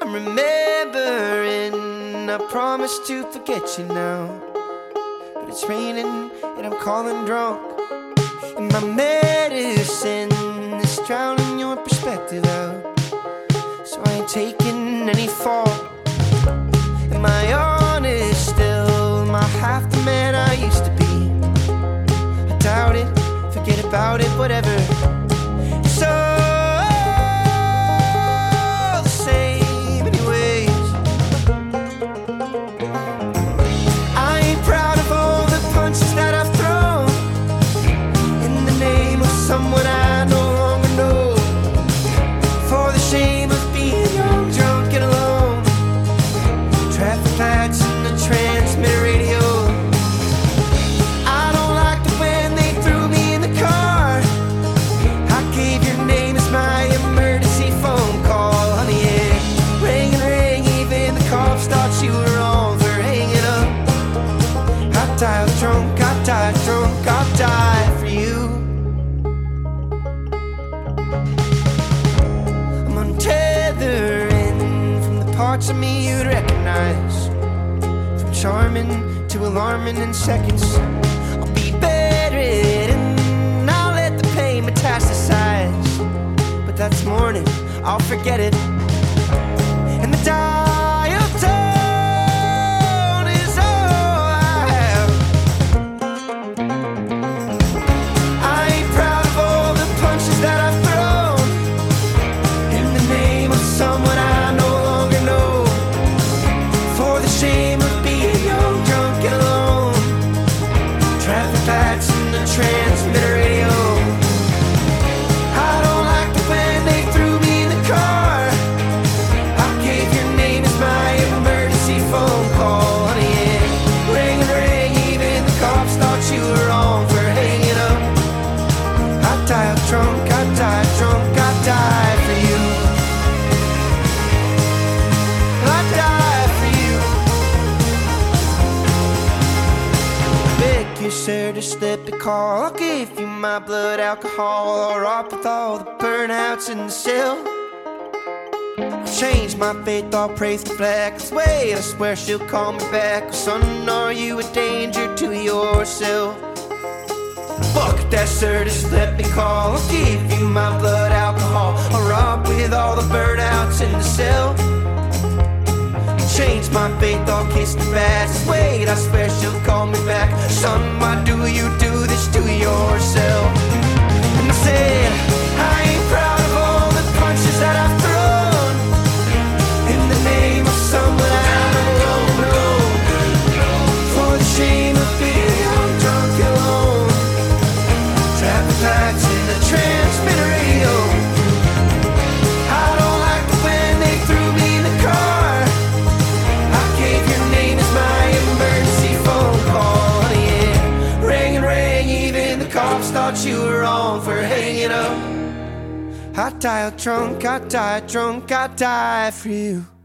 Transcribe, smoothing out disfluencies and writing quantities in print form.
I'm remembering I promised to forget you now, but it's raining and I'm calling drunk, and my medicine is drowning your perspective out, so I ain't taking any fault. Am I honest still? Am I half the man I used to be? I doubt it, forget about it, whatever. It's all the same anyways. I ain't proud of all the punches that I've thrown in the name of someone I no longer know, for the shame of being young, drunk and alone. Traffic lights and the transmitter radio. I don't like it when they threw me in the car. I gave your name as my emergency phone call. Honey, it rang and rang, even the cops thought you were wrong for hanging up. I died drunk, I died drunk, I died for you. I'm untethering from the parts of me you'd recognize, from charming to alarming in seconds. I'll be bedridden, I'll let the pain metastasize, but that's morning, I'll forget it. And the dial tone is all I have. I ain't proud of all the punches that I've thrown in the name of someone I no longer know, for the shame of being young, drunk and alone. Traffic lights and the transmitter radio. I don't like it when they threw me in the car. I gave your name as my emergency phone call. Honey, it rang and rang, even the cops thought you were wrong for hanging up. I died drunk, I died drunk, I died for you. I died for you. Beg you, sir, to slip a call. I'll give you my blood alcohol, or up with all the burnouts in the cell. I'll change my faith, I'll praise the flag. 'Cause wait, I swear she'll call me back. Son, are you a danger to yourself? Fuck that, sir, just let me call. I'll give you my blood alcohol, or up with all the burnouts in the cell. Change my faith, I'll kiss the bass. Wait, I swear she'll call me back. Son, why do you do this to yourself? And I said, I ain't proud of all the punches that I've thrown in the name of someone I no longer know, for the shame of being young, drunk and alone. Traffic lights in the transmitter radio. I don't like it when they threw me in the car. I gave your name as my emergency phone call. Honey, it rang and rang, even the cops thought you were wrong for hanging up. I died drunk, I died drunk, I died for you.